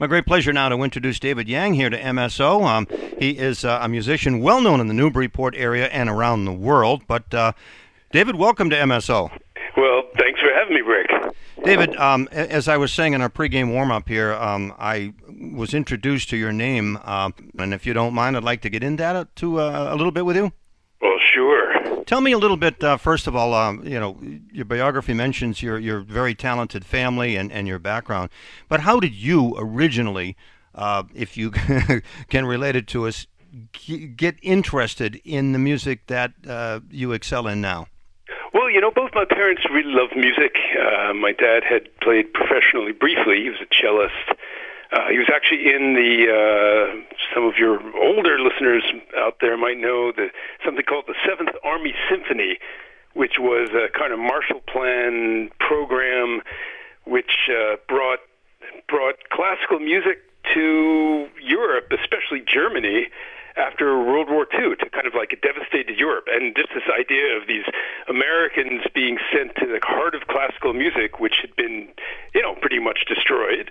My great pleasure now to introduce David Yang here to MSO. He is a musician well known in the Newburyport area and around the world. But David, welcome to MSO. Well, thanks for having me, Rick. David, as I was saying in our pregame warm-up here, I was introduced to your name, and if you don't mind, I'd like to get into that a little bit with you. Well, sure. Tell me a little bit, first of all, your biography mentions your very talented family and your background, but how did you originally, if you can relate it to us, get interested in the music that you excel in now? Well, both my parents really loved music. My dad had played professionally briefly. He was a cellist. He was actually in some of your older listeners out there might know, something called the Seventh Army Symphony, which was a kind of Marshall Plan program which brought classical music to Europe, especially Germany, after World War II, to kind of like a devastated Europe. And just this idea of these Americans being sent to the heart of classical music, which had been, pretty much destroyed,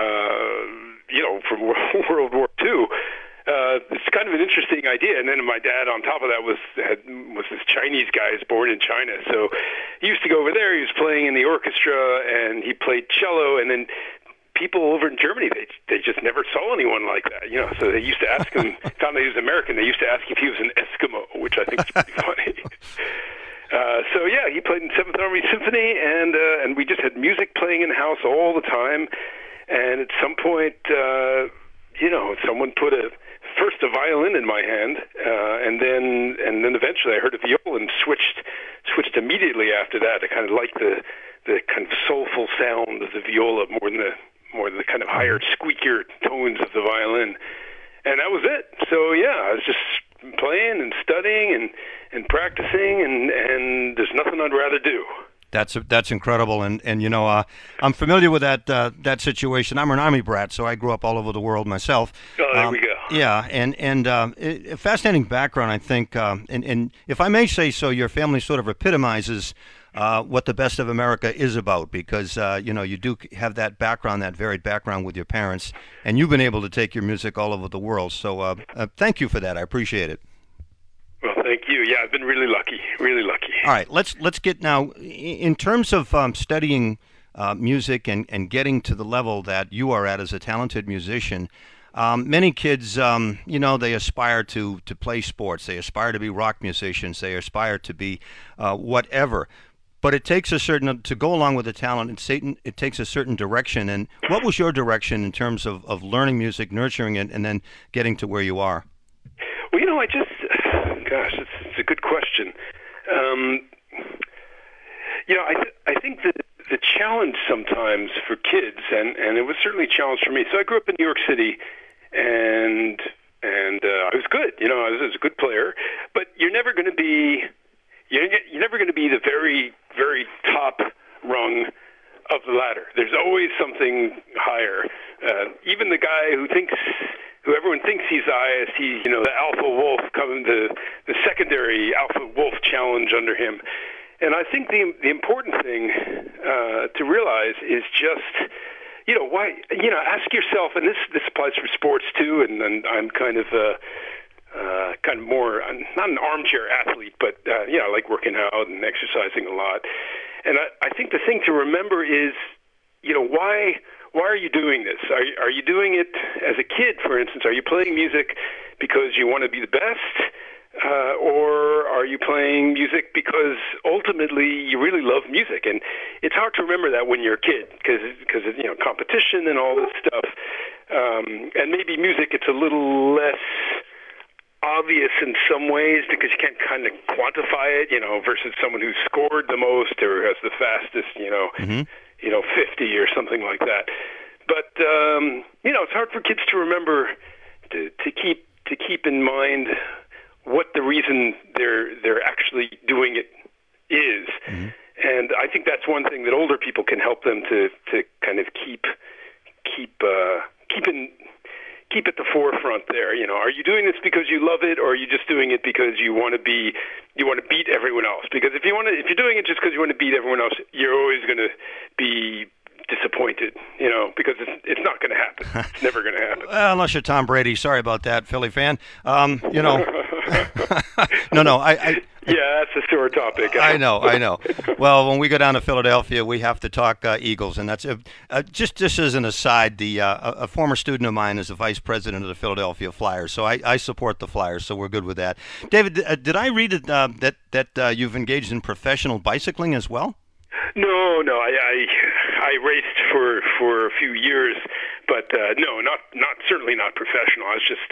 from World War II. It's kind of an interesting idea. And then my dad, on top of that, was this Chinese guy who's born in China. So he used to go over there. He was playing in the orchestra, and he played cello. And then people over in Germany, they just never saw anyone like that. So they used to ask him, found out he was American, they used to ask if he was an Eskimo, which I think is pretty funny. So yeah, he played in Seventh Army Symphony, and we just had music playing in the house all the time. And at some point, someone put first a violin in my hand, and then eventually I heard a viola and switched immediately after that. I kind of liked the kind of soulful sound of the viola more than the kind of higher, squeakier tones of the violin. And that was it. So yeah, I was just playing and studying and practicing, and there's nothing I'd rather do. That's incredible, and I'm familiar with that situation. I'm an Army brat, so I grew up all over the world myself. Oh, there we go. Yeah, and a fascinating background, I think. And if I may say so, your family sort of epitomizes what the best of America is about, because you do have that background, that varied background with your parents, and you've been able to take your music all over the world. So thank you for that. I appreciate it. Well, thank you. Yeah, I've been really lucky, really lucky. All right, let's get now, in terms of studying music and getting to the level that you are at as a talented musician. Many kids, they aspire to play sports. They aspire to be rock musicians. They aspire to be whatever. But it takes to go along with the talent, it takes a certain direction. And what was your direction in terms of learning music, nurturing it, and then getting to where you are? Well, it's a good question. I think that the challenge sometimes for kids, and it was certainly a challenge for me. So I grew up in New York City, and I was good. I was a good player, but you're never going to be the very, very top rung of the ladder. There's always something higher. Even the guy who everyone thinks he's the highest, the alpha wolf, coming the secondary alpha wolf challenge under him. And I think the important thing to realize is just, why, ask yourself, and this applies for sports too, and I'm kind of more, I'm not an armchair athlete, but, I like working out and exercising a lot. And I think the thing to remember is, why are you doing this? Are you doing it as a kid, for instance? Are you playing music because you want to be the best? Or are you playing music because ultimately you really love music? And it's hard to remember that when you're a kid because of, competition and all this stuff. And maybe music, it's a little less obvious in some ways because you can't kind of quantify it, versus someone who's scored the most or has the fastest, 50 or something like that. But, it's hard for kids to remember to keep in mind what the reason they're actually doing it is. Mm-hmm. And I think that's one thing that older people can help them to kind of keep at the forefront there. Are you doing this because you love it, or are you just doing it because you want to beat everyone else? Because if you're doing it just because you want to beat everyone else, you're always going to be disappointed, because it's not going to happen. It's never going to happen. Well, unless you're Tom Brady. Sorry about that, Philly fan. No, Yeah, that's a sore topic. I know. Well, when we go down to Philadelphia, we have to talk Eagles, and that's just as an aside. A former student of mine is the vice president of the Philadelphia Flyers, so I support the Flyers, so we're good with that. David, did I read that you've engaged in professional bicycling as well? No, I raced for a few years, but no, not certainly not professional. I was just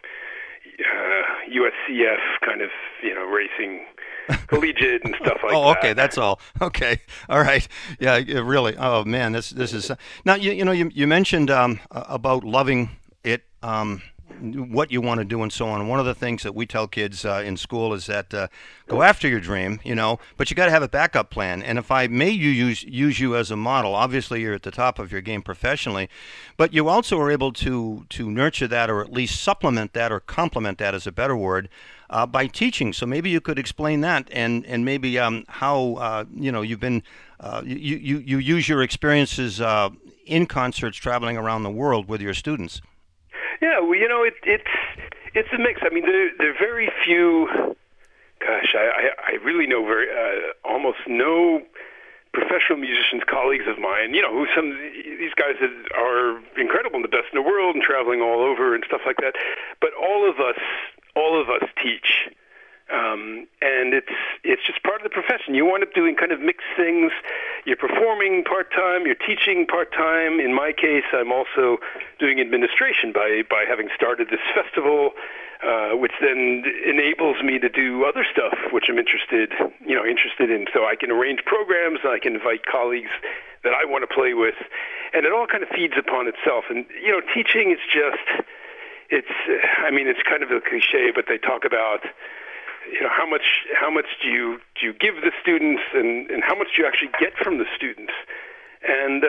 USCF kind of racing, collegiate and stuff like that. Oh, okay, that's all. Okay, all right. Yeah, really. Oh man, this is now you mentioned about loving it. What you want to do and so on. One of the things that we tell kids in school is that go after your dream, but you got to have a backup plan. And if I may use you as a model, obviously you're at the top of your game professionally, but you also are able to nurture that, or at least supplement that, or complement that is a better word, by teaching. So maybe you could explain that, and maybe how you've been you use your experiences in concerts traveling around the world with your students. Yeah, well, it's a mix. I mean, there are very few. Gosh, I really know almost no professional musicians, colleagues of mine. Who these guys are incredible and the best in the world and traveling all over and stuff like that. But all of us teach. And it's just part of the profession. You wind up doing kind of mixed things. You're performing part-time, you're teaching part-time. In my case, I'm also doing administration by having started this festival, which then enables me to do other stuff, which I'm interested in. So I can arrange programs, I can invite colleagues that I want to play with, and it all kind of feeds upon itself. And, teaching is just, it's kind of a cliche, but they talk about how much do you give the students, and how much do you actually get from the students? And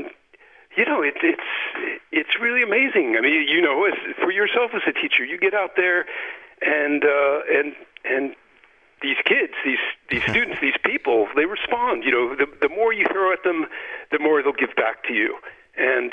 it's really amazing. I mean, for yourself as a teacher, you get out there, and these kids, these students, these people, they respond. The more you throw at them, the more they'll give back to you. And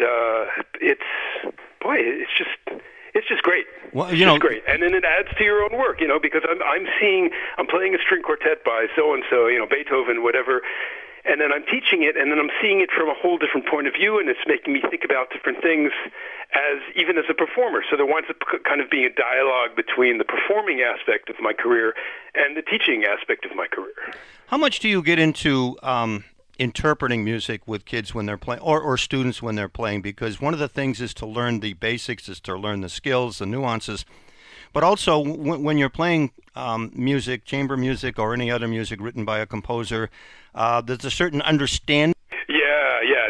it's just great. Well, it's just great, and then it adds to your own work, because I'm playing a string quartet by so and so, Beethoven, whatever, and then I'm teaching it, and then I'm seeing it from a whole different point of view, and it's making me think about different things even as a performer. So there winds up kind of being a dialogue between the performing aspect of my career and the teaching aspect of my career. How much do you get into interpreting music with kids when they're playing, or students when they're playing? Because one of the things is to learn the basics, is to learn the skills, the nuances, but also when you're playing music, chamber music, or any other music written by a composer, there's a certain understanding. Yeah.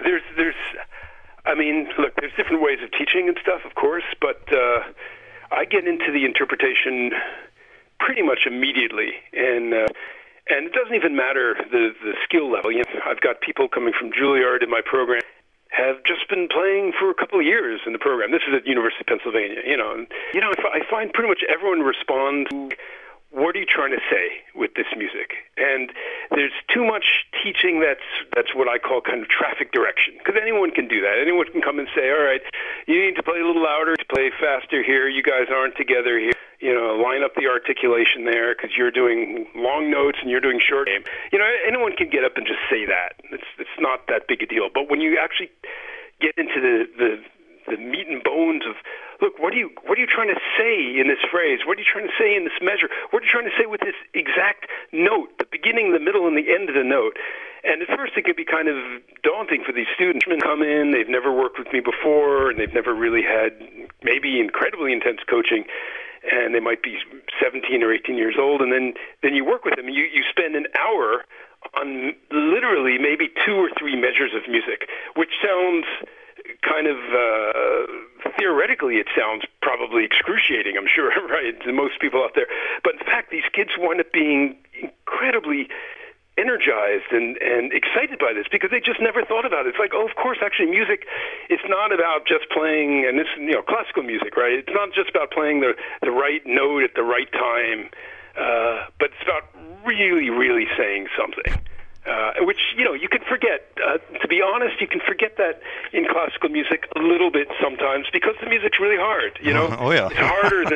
Look, there's different ways of teaching and stuff, of course, but I get into the interpretation pretty much immediately, and it doesn't even matter the skill level. I've got people coming from Juilliard in my program, have just been playing for a couple of years in the program. This is at University of Pennsylvania. I find pretty much everyone responds to, what are you trying to say with this music? And there's too much teaching that's what I call kind of traffic direction, because anyone can do that. Anyone can come and say, all right, you need to play a little louder, to play faster here, you guys aren't together here. Line up the articulation there, because you're doing long notes and you're doing short game. Anyone can get up and just say that. It's not that big a deal. But when you actually get into the meat and bones of, look, what are you trying to say in this phrase? What are you trying to say in this measure? What are you trying to say with this exact note, the beginning, the middle, and the end of the note? And at first it can be kind of daunting for these students to come in. They've never worked with me before, and they've never really had maybe incredibly intense coaching, and they might be 17 or 18 years old, and then you work with them, and you spend an hour on literally maybe 2 or 3 measures of music, which sounds kind of, theoretically, it sounds probably excruciating, I'm sure, right, to most people out there. But in fact, these kids wind up being incredibly energized and excited by this, because they just never thought about it. It's like, oh, of course, actually, music, it's not about just playing, and this, classical music, right? It's not just about playing the right note at the right time, but it's about really, really saying something. which, you can forget. To be honest, you can forget that in classical music a little bit sometimes because the music's really hard. Oh yeah. It's harder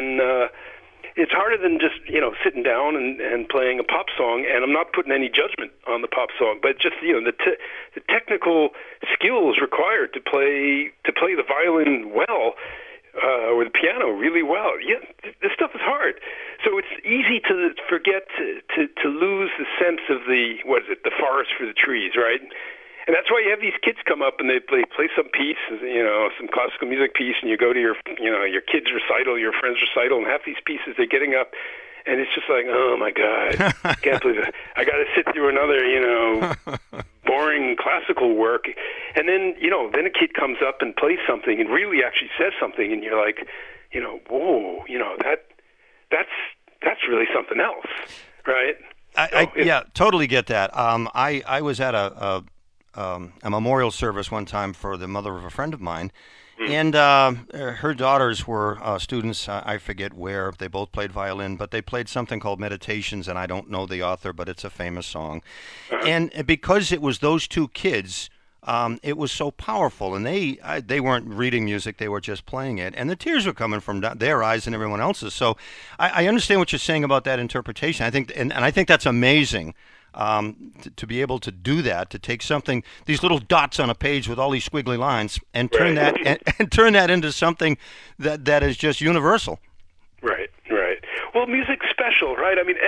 than just sitting down and playing a pop song. And I'm not putting any judgment on the pop song, but just the technical skills required to play the violin well. Or the piano really well. Yeah, this stuff is hard. So it's easy to forget to lose the sense of the forest for the trees, right? And that's why you have these kids come up and they play some piece, some classical music piece, and you go to your kid's recital, your friend's recital, and half these pieces they're getting up, and it's just like, oh my God, I can't believe it. I got to sit through another, boring classical work. And then, then a kid comes up and plays something and really actually says something, and you're like, whoa, that's really something else, right? I totally get that. I was at a memorial service one time for the mother of a friend of mine, and her daughters were students, I forget where. They both played violin, but they played something called Meditations, and I don't know the author, but it's a famous song. And because it was those two kids, it was so powerful, and they weren't reading music, they were just playing it, and the tears were coming from their eyes and everyone else's. So I understand what you're saying about that interpretation. I think, and I think that's amazing. To be able to do that, to take something, these little dots on a page with all these squiggly lines, and turn that and turn that into something that is just universal. Right. Well, music's special, right? I mean,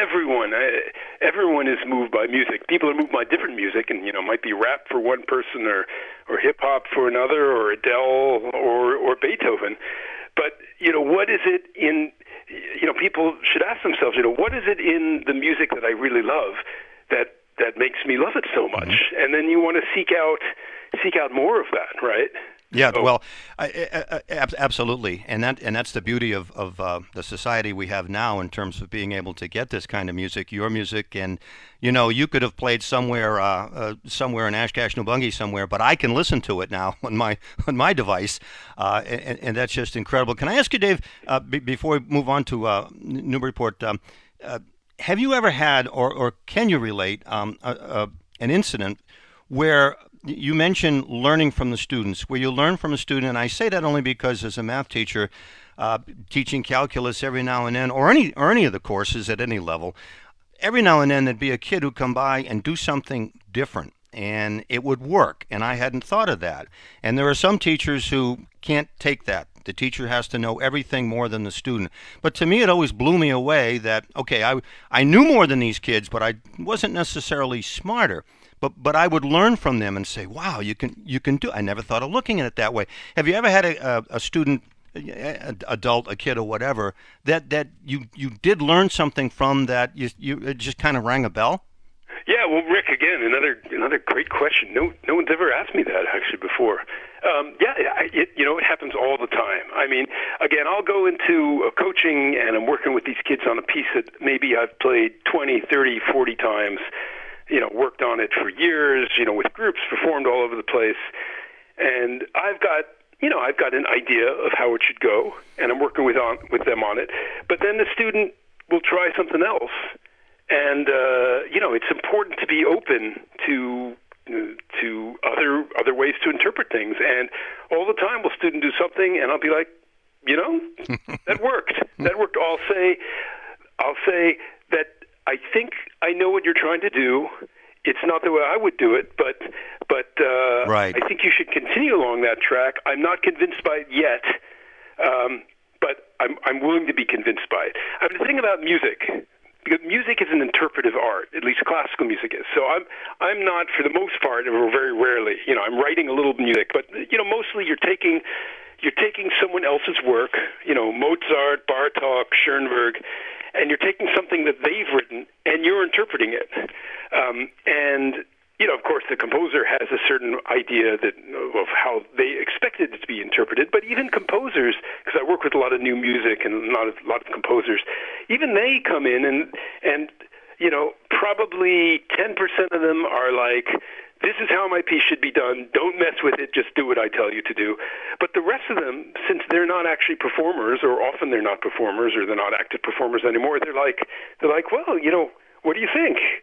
everyone is moved by music. People are moved by different music, and might be rap for one person, or hip hop for another, or Adele, or Beethoven. But what is it in? People should ask themselves, what is it in the music that I really love that makes me love it so much? Mm-hmm. And then you want to seek out more of that, right? Yeah, well, absolutely, and that's the beauty of the society we have now in terms of being able to get this kind of music, your music, and you could have played somewhere in Ashcash, Nubungi somewhere, but I can listen to it now on my device, and that's just incredible. Can I ask you, Dave, before we move on to Newburyport? Have you ever had, or can you relate an incident where you mentioned learning from the students, where you learn from a student, and I say that only because as a math teacher, teaching calculus every now and then, or any of the courses at any level, every now and then there'd be a kid who'd come by and do something different, and it would work, and I hadn't thought of that. And there are some teachers who can't take that. The teacher has to know everything more than the student. But to me, it always blew me away that, okay, I knew more than these kids, but I wasn't necessarily smarter. But I would learn from them and say, wow, you can do. I never thought of looking at it that way. Have you ever had a student, adult, a kid or whatever, that you did learn something from that it just kind of rang a bell? Yeah, well, Rick, again, another great question. No one's ever asked me that actually before. It happens all the time. I mean, again, I'll go into coaching and I'm working with these kids on a piece that maybe I've played 20, 30, 40 times. Worked on it for years, with groups, performed all over the place. And I've got an idea of how it should go, and I'm working with them on it. But then the student will try something else. And, it's important to be open to other ways to interpret things. And all the time will student do something, and I'll be like, that worked. That worked. I'll say that I think I know what you're trying to do. It's not the way I would do it, but right. I think you should continue along that track. I'm not convinced by it yet, but I'm willing to be convinced by it. I mean, the thing about music, because music is an interpretive art, at least classical music is. So I'm not, for the most part, or very rarely, I'm writing a little music, but mostly you're taking someone else's work, Mozart, Bartók, Schoenberg, and you're taking something that they've written and you're interpreting it. Of course, the composer has a certain idea of how they expected it to be interpreted. But even composers, because I work with a lot of new music and a lot of composers, even they come in and probably 10% of them are like, this is how my piece should be done. Don't mess with it. Just do what I tell you to do. But the rest of them, since they're not actually performers, or often they're not performers, or they're not active performers anymore, they're like, well, what do you think?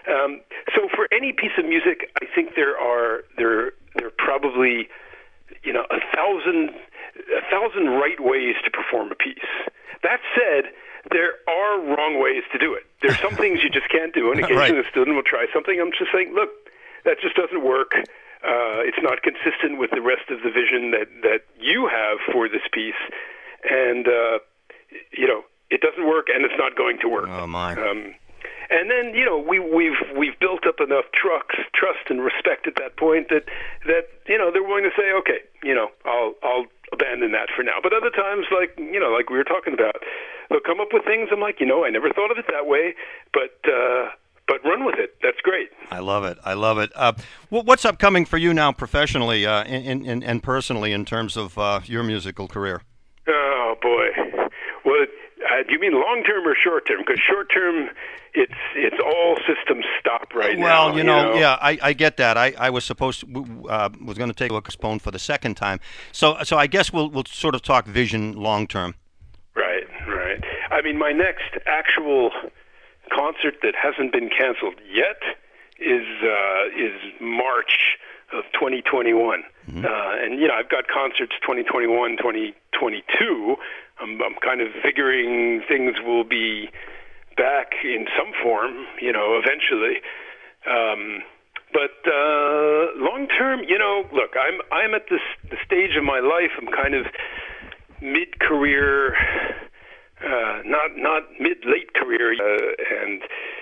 So for any piece of music, I think there are probably a thousand right ways to perform a piece. That said, there are wrong ways to do it. There's some things you just can't do, and occasionally a student will try something. I'm just saying, look, that just doesn't work. It's not consistent with the rest of the vision that you have for this piece, and it doesn't work, and it's not going to work. Oh my! And then we've built up enough trust and respect at that point that they're willing to say, okay, I'll abandon that for now. But other times, like we were talking about, they'll come up with things. I'm like, I never thought of it that way, but run with it. That's great. I love it. What's upcoming for you now, professionally and personally, in terms of your musical career? Oh boy. Well, do you mean long term or short term? Because short term, it's all systems stop right now. Well, yeah, I get that. I was supposed to, was going to take a postpone for the second time. So I guess we'll sort of talk vision long term. Right. I mean, my next actual concert that hasn't been canceled yet is March of 2021. Mm-hmm. And I've got concerts 2021, 2022. I'm kind of figuring things will be back in some form, eventually. But long term, look, I'm at the stage of my life. I'm kind of mid-career, not mid-late career, and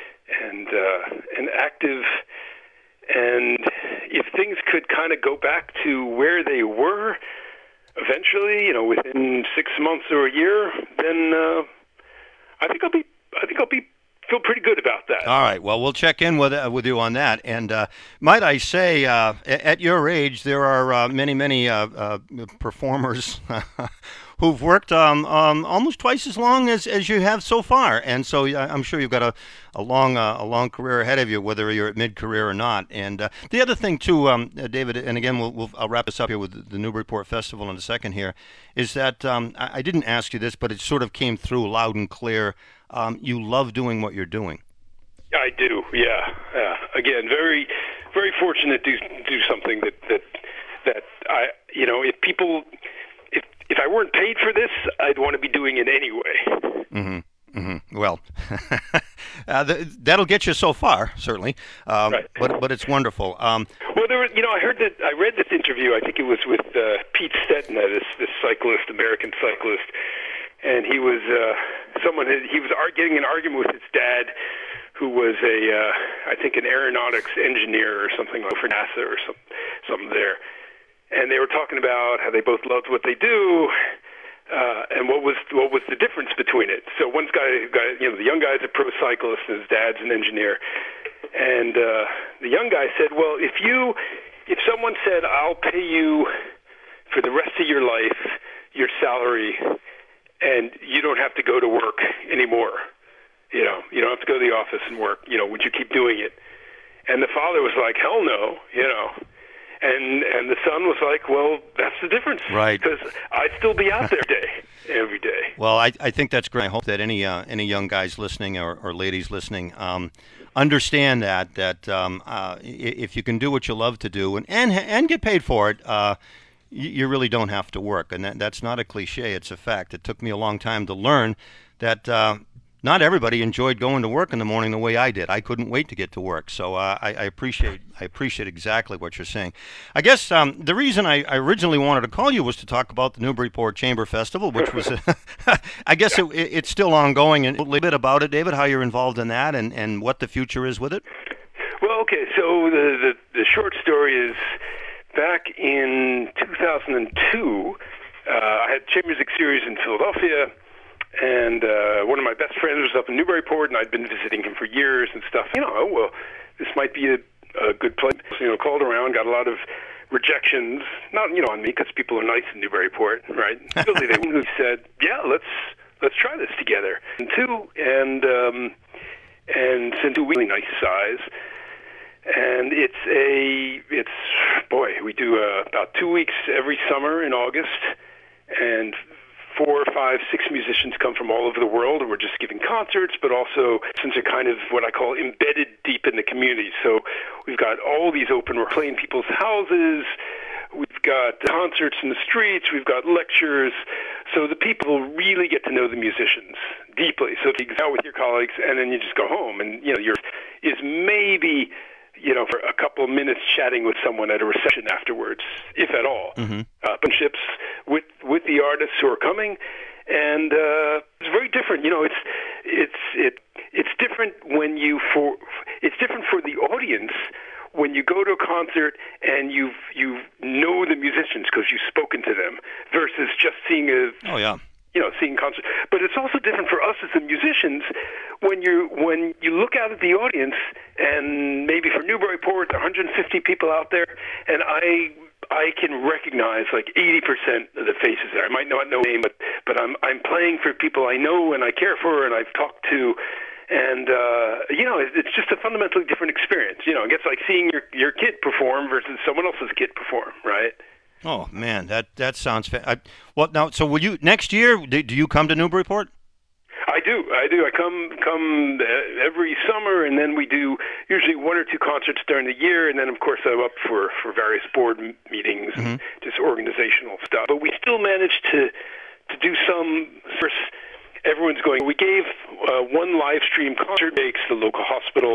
active. And if things could kind of go back to where they were eventually, within 6 months or a year, then I think I'll feel pretty good about that. All right. Well, we'll check in with you on that. And might I say, at your age, there are many performers who've worked almost twice as long as you have so far, and so I'm sure you've got a long career ahead of you, whether you're at mid-career or not. And the other thing too, David, and again, I'll wrap this up here with the Newburyport Festival in a second here, is that I didn't ask you this, but it sort of came through loud and clear. You love doing what you're doing. I do, yeah. Again, very, very fortunate to do something that I, if people. If I weren't paid for this, I'd want to be doing it anyway. Mm-hmm. Mm-hmm. Well, that'll get you so far, certainly. Right. But it's wonderful. Well, I read this interview. I think it was with Pete Stetina, this cyclist, American cyclist, and he was getting an argument with his dad, who was I think an aeronautics engineer or something like for NASA or something there. And they were talking about how they both loved what they do, and what was the difference between it. So one guy, the young guy's a pro cyclist, and his dad's an engineer. And the young guy said, "Well, if someone said, I'll pay you for the rest of your life your salary, and you don't have to go to work anymore, you don't have to go to the office and work, would you keep doing it?" And the father was like, "Hell no, And the son was like, well, that's the difference. Right. Because I'd still be out there every day. Well, I think that's great. I hope that any young guys listening or ladies listening understand that if you can do what you love to do and get paid for it, you really don't have to work. And that's not a cliche. It's a fact. It took me a long time to learn that not everybody enjoyed going to work in the morning the way I did. I couldn't wait to get to work. So I appreciate exactly what you're saying. I guess the reason I originally wanted to call you was to talk about the Newburyport Chamber Festival, which was, I guess it's still ongoing. And a little bit about it, David, how you're involved in that and what the future is with it. Well, okay. So the short story is back in 2002, I had Chamber Music Series in Philadelphia. And one of my best friends was up in Newburyport, and I'd been visiting him for years and stuff. Well, this might be a good place. Called around, got a lot of rejections, not on me, because people are nice in Newburyport, right? Really, they said, yeah, let's try this together. And since two really nice size, and we do about 2 weeks every summer in August, and 4, 5, 6 musicians come from all over the world, and we're just giving concerts, but also since they're kind of what I call embedded deep in the community. So we've got all these open, we're playing people's houses, we've got concerts in the streets, we've got lectures, so the people really get to know the musicians deeply. So if you go out with your colleagues and then you just go home, and is maybe for a couple of minutes chatting with someone at a reception afterwards, if at all. Partnerships with the artists who are coming, and it's very different. It's different it's different for the audience when you go to a concert and you know the musicians because you've spoken to them, versus just seeing seeing concerts. But it's also different for us as the musicians when you look out at the audience, and maybe for Newburyport, 150 people out there, and I can recognize like 80% of the faces there. I might not know name, but I'm playing for people I know and I care for and I've talked to. And it's just a fundamentally different experience. It gets like seeing your kid perform versus someone else's kid perform, right? Oh man, that sounds. Well, now, so will you next year? Do you come to Newburyport? I do. I come every summer, and then we do usually 1 or 2 concerts during the year, and then of course I'm up for various board meetings and just organizational stuff. But we still manage to do some. Everyone's going. We gave one live stream concert makes the local hospital.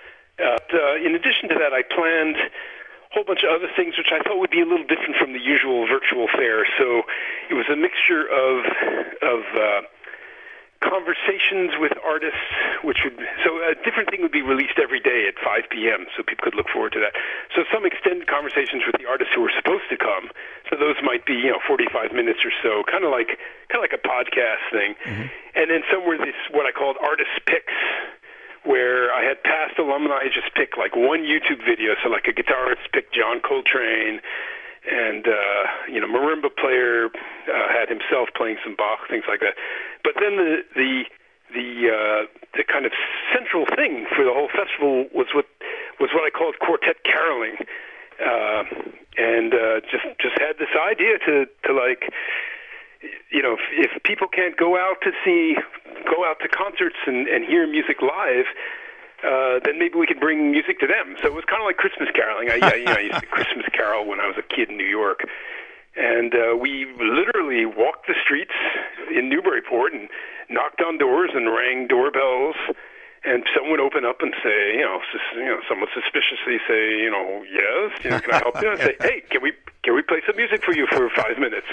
In addition to that, I planned a whole bunch of other things which I thought would be a little different from the usual virtual fare. So it was a mixture of conversations with artists, so a different thing would be released every day at 5 p.m. so people could look forward to that. So some extended conversations with the artists who were supposed to come. So those might be 45 minutes or so, kind of like a podcast thing. And then some were what I called artist picks, where I had past alumni just pick like one YouTube video. So like a guitarist picked John Coltrane, and marimba player had himself playing some Bach, things like that. But then the kind of central thing for the whole festival was what I called quartet caroling, and just had this idea to like, if people can't go out to concerts and hear music live, then maybe we could bring music to them. So it was kind of like Christmas caroling. I used to Christmas carol when I was a kid in New York. And we literally walked the streets in Newburyport and knocked on doors and rang doorbells. And someone would open up and say, somewhat suspiciously say, yes, can I help you? And say, hey, can we play some music for you for 5 minutes?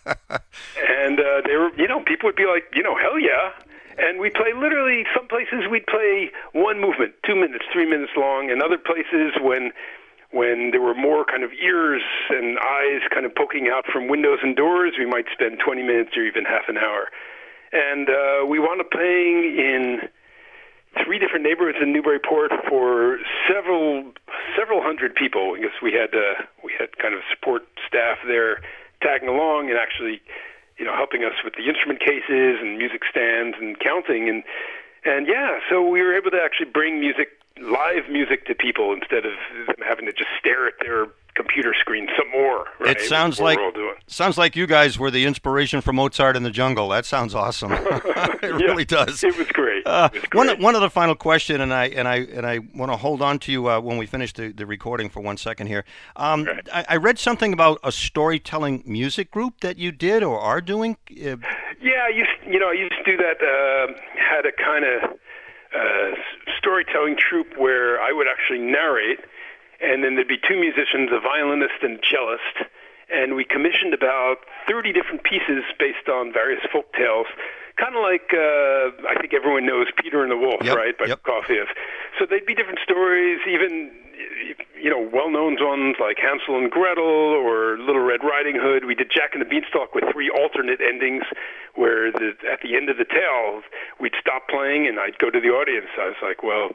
And they were, people would be like, hell yeah. And we play literally, some places we'd play one movement, 2 minutes, 3 minutes long, and other places when there were more kind of ears and eyes kind of poking out from windows and doors, we might spend 20 minutes or even half an hour. And we wound up playing in 3 different neighborhoods in Newburyport for several hundred people. I guess we had kind of support staff there tagging along and actually helping us with the instrument cases and music stands and counting. And yeah, so we were able to actually bring live music to people instead of them having to just stare at their computer screen some more. Right? It sounds like you guys were the inspiration for Mozart in the Jungle. That sounds awesome. It really does. It was great. One other final question, and I want to hold on to you when we finish the recording for 1 second here. I read something about a storytelling music group that you did or are doing. Yeah, I used to do that. Had a kind of storytelling troupe where I would actually narrate, and then there'd be 2 musicians, a violinist and a cellist, and we commissioned about 30 different pieces based on various folk tales, kind of like, I think everyone knows Peter and the Wolf, right, by Prokofiev. So they'd be different stories, even, well-known ones like Hansel and Gretel or Little Red Riding Hood. We did Jack and the Beanstalk with 3 alternate endings, where at the end of the tale, we'd stop playing and I'd go to the audience. I was like, well,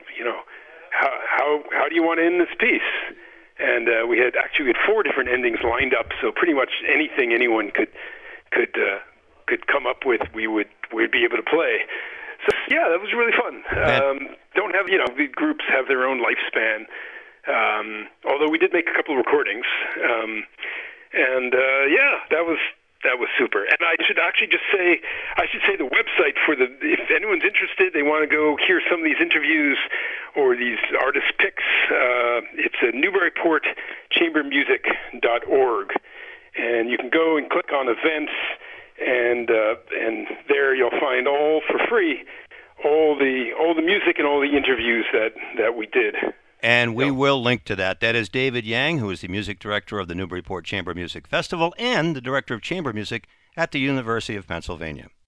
how do you want to end this piece? And we had 4 different endings lined up, so pretty much anything anyone could come up with, we'd be able to play. So yeah, that was really fun. Don't have the groups have their own lifespan. Although we did make a couple of recordings, and that That was super. And I should actually just say, the website for if anyone's interested, they want to go hear some of these interviews or these artist picks, it's newburyportchambermusic.org. And you can go and click on events, and there you'll find all for free, all the music and all the interviews that we did. And we will link to that. That is David Yang, who is the music director of the Newburyport Chamber Music Festival and the director of chamber music at the University of Pennsylvania.